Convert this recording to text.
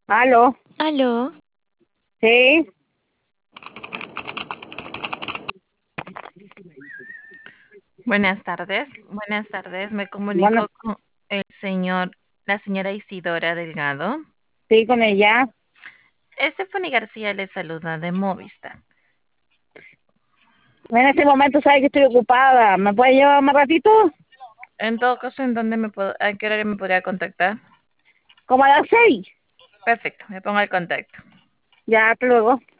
Aló, Aló, sí, buenas tardes. Buenas tardes. Me bueno, comunico con la señora Isidora Delgado. sí, con ella. Stephanie García le saluda de Movistar. En este momento sabe que estoy ocupada. ¿Me puede llevar más ratito? En todo caso, a qué horario me podría contactar? Como a las 6. Perfecto, me pongo al contacto. Ya, hasta luego.